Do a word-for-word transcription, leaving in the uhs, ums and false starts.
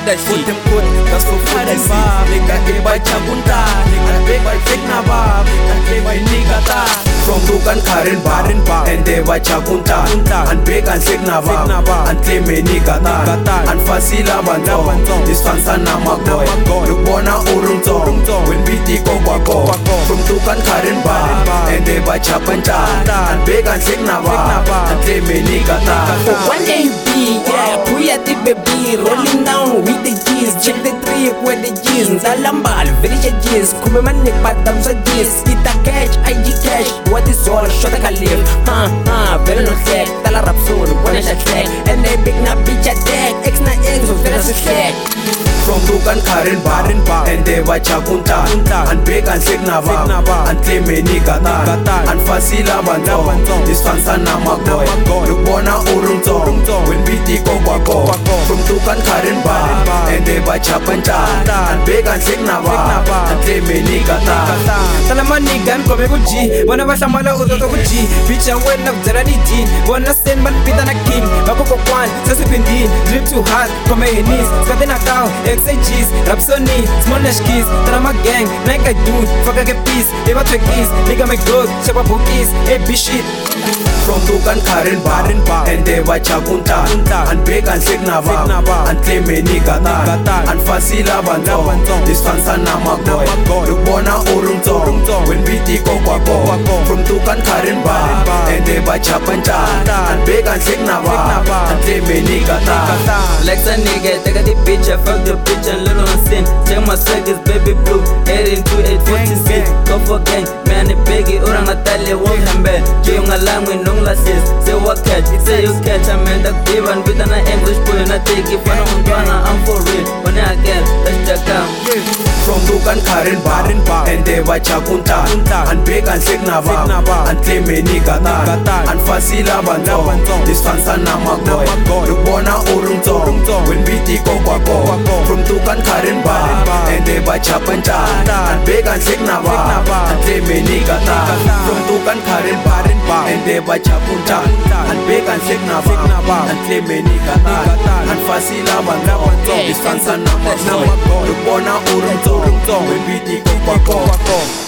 that shit. Put them good, that's for food and vibe. Nigga, iba chagunta. Nigga, big by fake na vibe. Nigga, big by nigga ta. From Dukan Karen Bar and they were Chagunta and big and Signava and Cleme Nigata and Fasila Banto. This Fansana Magoy, Lubona Urunto, when we take over. From Dukan Karen Bar and they were Chapanta and big and Signava and Cleme Nigata. One day you be, yeah, Puya the baby, rolling down with the G's. Check the trip with the G's. Zalambal, finish your G's. Kumemanik, but I'm so G's. Kita catch, I G cash. What is all? Shut the calif. Ha ha, very no tech. Tala rap soon, one is a track. And they big na bitch attack. X na X, so very slack. From Dukan Karen Bar and they were Chagunta and big and Signava and Cleme Nigata and Fasila Banto. This Fansana Magoy, Lubona Urunto, when we take over. From Dukan Karen Bar and they were Chapanta and big and Signava and Cleme Nigata. Talaman nigan kome kuji, wana basa mala utoto kuji. Bitch and when up zara ni jean, wana send man pita na king. Bako kwan, sasu pindin, drip too hard, kome hinis, skate na kao, X A Gs, Rapsoni, small nash keys, Talama gang, Nike I do, fuck I get peace, eba twek keys, nigga make growth, shapa bookies, eh bitch shit. From Dukan Karen Bar and they were Chagunta and big and Signava and Cleme Nigata and Fasila Banto. This Fansana Magoy, Lubona Urunto, when we take over. From Dukan Karen Bar and they were Chapanta and big and Signava and Cleme Nigata. Lex a nigga, take a the bitch, I fuck the bitch and little on sin. Check my circus, baby blue, eight into eight forty-six. Go for gang, man, the biggie, Orang Natalia, won't have bed. Jung along with no glasses. Say what catch, say you catch, I'm in the given with an English boy and I take it. But I'm gonna, I'm for real. When I get, let's check out. From Dukan Karen Bar and they were Chagunta and big and Signava and Cleme Nigata and Fasila Banto. This Fansana Magoy, Lubona Urunto, when we take over. From Dukan Karen Bar and they were Chapanta and big and Signava and Cleme Nigata. From Dukan Karen Bar and they were Chagunta and big and Signava and Cleme Nigata and Fasila Banto. This Fansana Magoy, Lubona Urunto, when we take over.